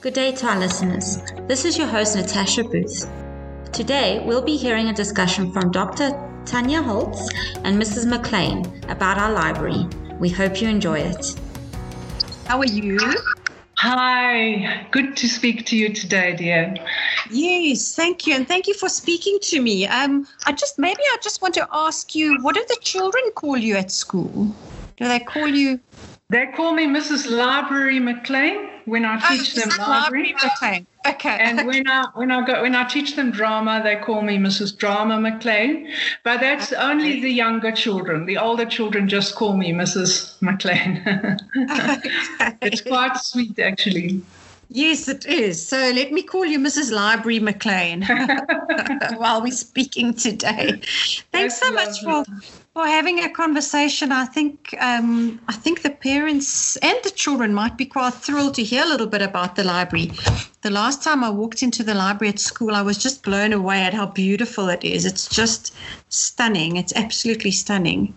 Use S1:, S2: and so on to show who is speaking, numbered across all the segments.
S1: Good day to our listeners. This is your host, Natasha Booth. Today, we'll be hearing a discussion from Dr. Tanya Holtz and Mrs. McLean about our library. We hope you enjoy it.
S2: How are you?
S3: Hi, good to speak to you today, dear.
S2: Yes, thank you. And thank you for speaking to me. I just want to ask you, what do the children call you at school? Do they call you?
S3: They call me Mrs. Library McLean when I teach them library.
S2: McLean. Okay.
S3: And when I teach them drama, they call me Mrs. Drama McLean. But that's only the younger children. The older children just call me Mrs. McLean.
S2: Okay.
S3: It's quite sweet, actually.
S2: Yes, it is. So let me call you Mrs. Library McLean while we're speaking today. Thanks so much for having a conversation. I think the parents and the children might be quite thrilled to hear a little bit about the library. The last time I walked into the library at school, I was just blown away at how beautiful it is. It's just stunning. It's absolutely stunning.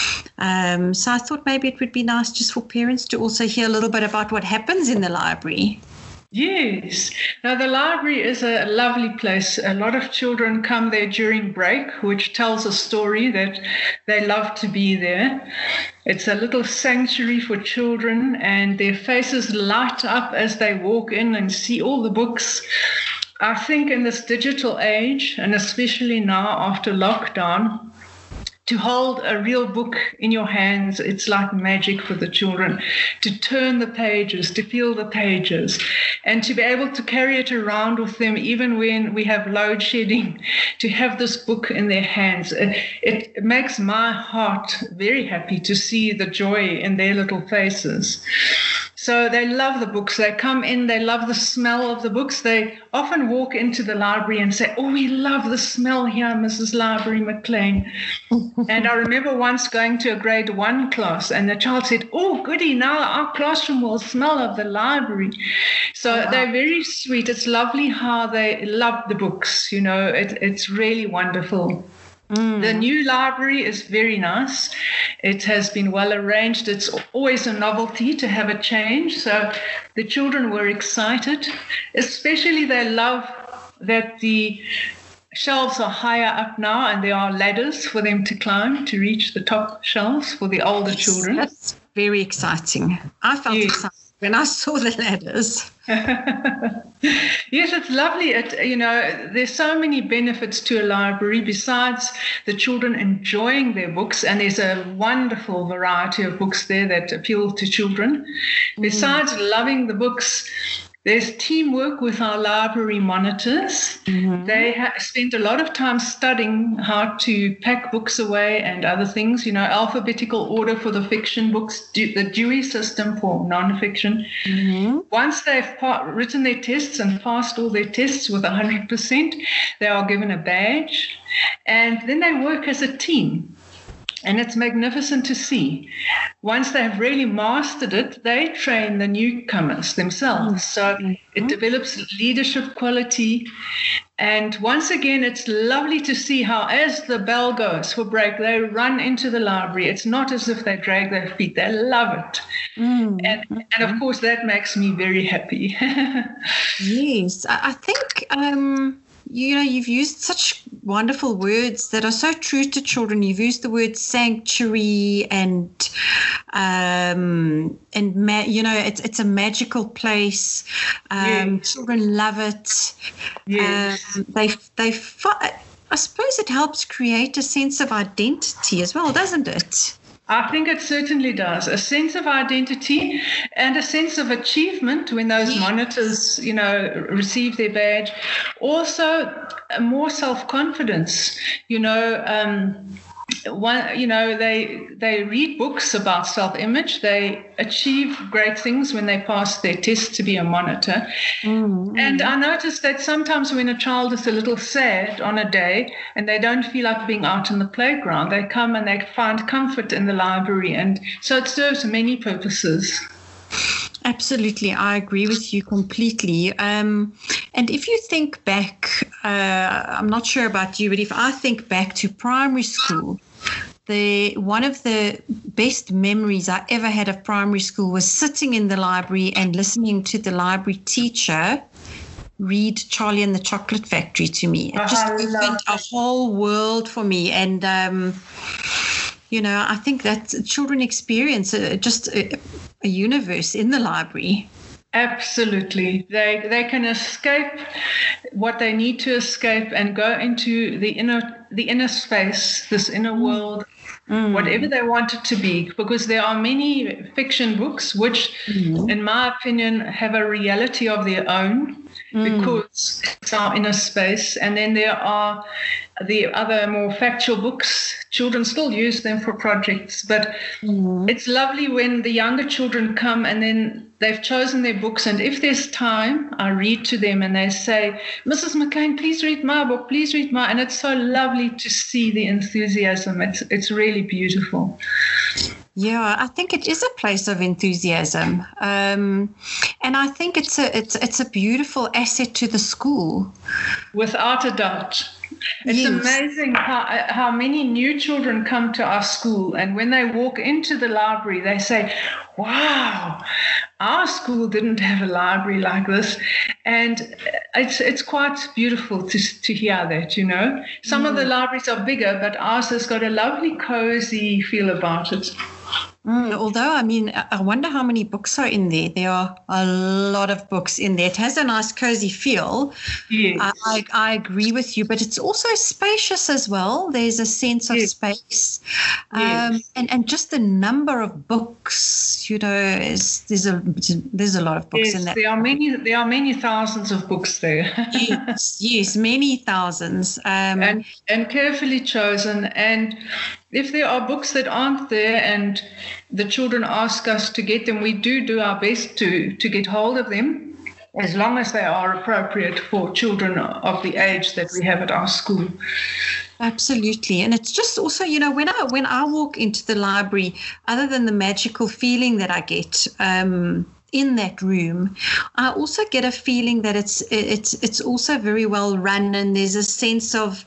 S2: So I thought maybe it would be nice just for parents to also hear a little bit about what happens in the library.
S3: Yes. Now, the library is a lovely place. A lot of children come there during break, which tells a story that they love to be there. It's a little sanctuary for children, and their faces light up as they walk in and see all the books. I think in this digital age, and especially now after lockdown, to hold a real book in your hands, it's like magic for the children. To turn the pages, to feel the pages, and to be able to carry it around with them even when we have load shedding, to have this book in their hands. It makes my heart very happy to see the joy in their little faces. So they love the books. They come in, they love the smell of the books. They often walk into the library and say, "Oh, we love the smell here, Mrs. Library McLean." And I remember once going to a grade 1 class, and the child said, "Oh, goody, now our classroom will smell of the library." So wow. They're very sweet. It's lovely how they love the books. You know, it's really wonderful. The new library is very nice. It has been well arranged. It's always a novelty to have a change. So the children were excited. Especially they love that the shelves are higher up now and there are ladders for them to climb to reach the top shelves for the older children.
S2: That's very exciting. I felt excited when I saw the ladders.
S3: Yes, it's lovely. There's so many benefits to a library besides the children enjoying their books, and there's a wonderful variety of books there that appeal to children. Besides loving the books, there's teamwork with our library monitors. They spent a lot of time studying how to pack books away and other things, alphabetical order for the fiction books, the Dewey system for nonfiction. Once they've written their tests and passed all their tests with 100%, they are given a badge, and then they work as a team. And it's magnificent to see. Once they've really mastered it, they train the newcomers themselves. So it develops leadership quality. And once again, it's lovely to see how, as the bell goes for break, they run into the library. It's not as if they drag their feet. They love it. And of course, that makes me very happy.
S2: Yes, I think... you've used such wonderful words that are so true to children. You've used the word sanctuary it's a magical place. Children love it.
S3: Yes.
S2: I suppose it helps create a sense of identity as well, doesn't it?
S3: I think it certainly does. A sense of identity and a sense of achievement when those monitors, receive their badge. Also, more self-confidence. They read books about self-image. They achieve great things when they pass their test to be a monitor. And I noticed that sometimes when a child is a little sad on a day and they don't feel like being out in the playground, they come and they find comfort in the library. And so it serves many purposes.
S2: Absolutely. I agree with you completely. And if you think back, I'm not sure about you, but if I think back to primary school, one of the best memories I ever had of primary school was sitting in the library and listening to the library teacher read Charlie and the Chocolate Factory to me. It just opened a whole world for me. And, I think that children experience just a universe in the library.
S3: Absolutely. They can escape what they need to escape and go into the inner space, this inner world, whatever they want it to be, because there are many fiction books which, in my opinion, have a reality of their own, because it's our inner space. And then there are the other more factual books. Children still use them for projects, but it's lovely when the younger children come and then they've chosen their books, and if there's time, I read to them and they say, Mrs. McLean, please read my book, please read my, and it's so lovely to see the enthusiasm. It's really beautiful.
S2: Yeah, I think it is a place of enthusiasm, and I think it's a beautiful asset to the school.
S3: Without a doubt. It's amazing how many new children come to our school, and when they walk into the library, they say, wow, our school didn't have a library like this. And it's quite beautiful to hear that, Some of the libraries are bigger, but ours has got a lovely, cozy feel about it.
S2: Although, I wonder how many books are in there. There are a lot of books in there. It has a nice cozy feel.
S3: Yes.
S2: I agree with you, but it's also spacious as well. There's a sense of space.
S3: Yes.
S2: And just the number of books, there's a lot of books in that.
S3: There are many thousands of books there.
S2: yes, many thousands.
S3: And carefully chosen. And if there are books that aren't there and the children ask us to get them, we do our best to get hold of them, as long as they are appropriate for children of the age that we have at our school.
S2: Absolutely. And it's just also, when I walk into the library, other than the magical feeling that I get in that room, I also get a feeling that it's also very well run, and there's a sense of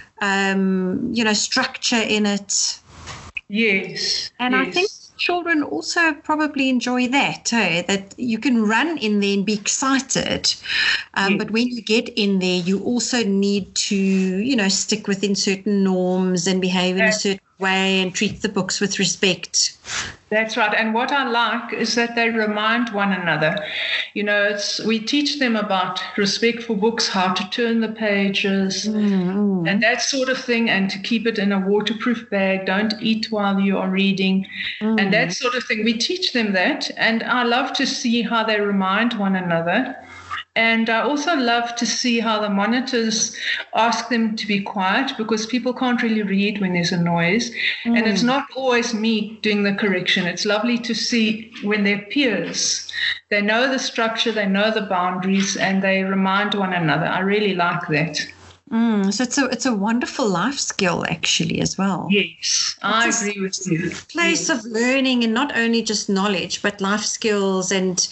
S2: structure in it.
S3: Yes.
S2: And I think children also probably enjoy that, that you can run in there and be excited. But when you get in there, you also need to, stick within certain norms and behave in a certain way and treat the books with respect.
S3: That's right. And what I like is that they remind one another. We teach them about respect for books, how to turn the pages and that sort of thing, and to keep it in a waterproof bag. Don't eat while you are reading and that sort of thing. We teach them that. And I love to see how they remind one another. And I also love to see how the monitors ask them to be quiet, because people can't really read when there's a noise. And it's not always me doing the correction. It's lovely to see when their peers, they know the structure, they know the boundaries, and they remind one another. I really like that.
S2: So it's a wonderful life skill, actually, as well.
S3: Yes, I agree with you.
S2: Place of learning, and not only just knowledge, but life skills and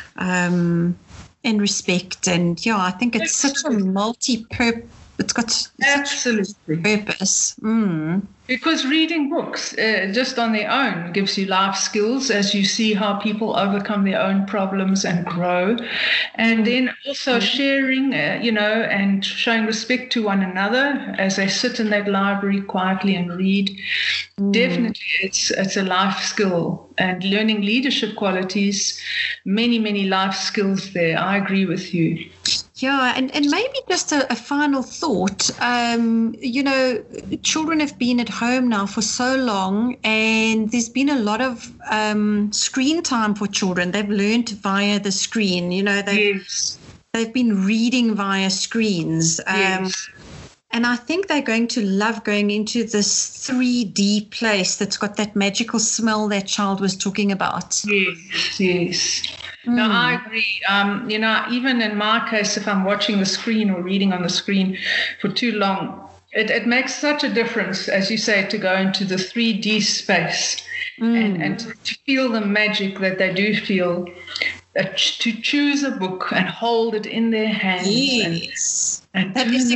S2: respect. And I think it's such a multi-purpose. It's got
S3: absolutely
S2: purpose.
S3: Because reading books just on their own gives you life skills, as you see how people overcome their own problems and grow. And then also sharing, and showing respect to one another as they sit in that library quietly and read. Definitely, it's a life skill. And learning leadership qualities, many, many life skills there. I agree with you.
S2: Yeah, and maybe just a final thought. Children have been at home now for so long, and there's been a lot of screen time for children. They've learned via the screen. They've been reading via screens. And I think they're going to love going into this 3D place that's got that magical smell that child was talking about.
S3: Yes. No, I agree. Even in my case, if I'm watching the screen or reading on the screen for too long, it makes such a difference, as you say, to go into the 3D space and to feel the magic that they do feel, to choose a book and hold it in their hands.
S2: Yes.
S3: And
S2: that is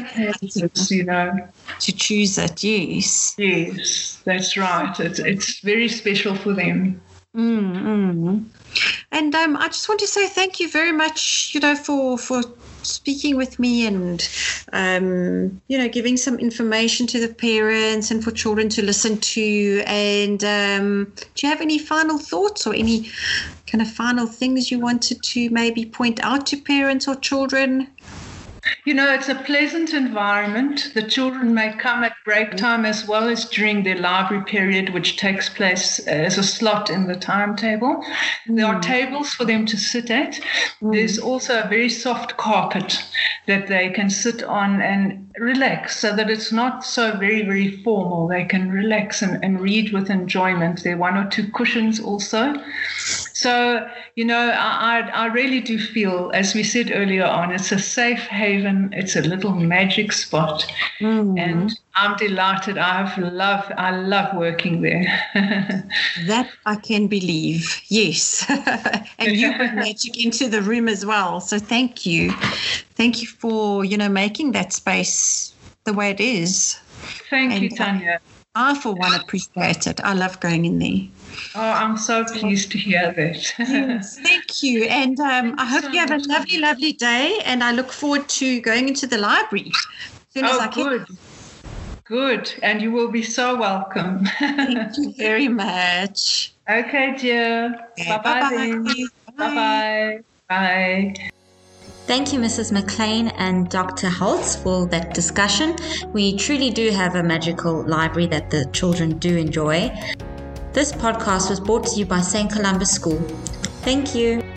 S3: to
S2: choose it. Yes.
S3: Yes, that's right. It's very special for them.
S2: Mm-hmm. And I just want to say thank you very much, for speaking with me and, giving some information to the parents and for children to listen to. And do you have any final thoughts or any kind of final things you wanted to maybe point out to parents or children?
S3: It's a pleasant environment. The children may come at break time as well as during their library period, which takes place as a slot in the timetable. There are tables for them to sit at. There's also a very soft carpet that they can sit on and relax, so that it's not so very, very formal. They can relax and read with enjoyment. There are 1 or 2 cushions also. So, I really do feel, as we said earlier on, it's a safe haven. It's a little magic spot. And I'm delighted. I love working there.
S2: That I can believe. Yes. And you bring magic into the room as well. So thank you. Thank you for, making that space the way it is.
S3: Thank you, Tanya.
S2: I, for one, appreciate it. I love going in there.
S3: Oh, I'm so pleased to hear that.
S2: Yes, thank you. And I hope you have a lovely, lovely day. And I look forward to going into the library as soon as I can.
S3: Good. Good. And you will be so welcome.
S2: Thank you very much.
S3: Okay, dear.
S2: Okay,
S3: bye-bye then. Bye-bye. Bye.
S1: Thank you, Mrs. McLean and Dr. Holtz, for that discussion. We truly do have a magical library that the children do enjoy. This podcast was brought to you by St. Columbus School. Thank you.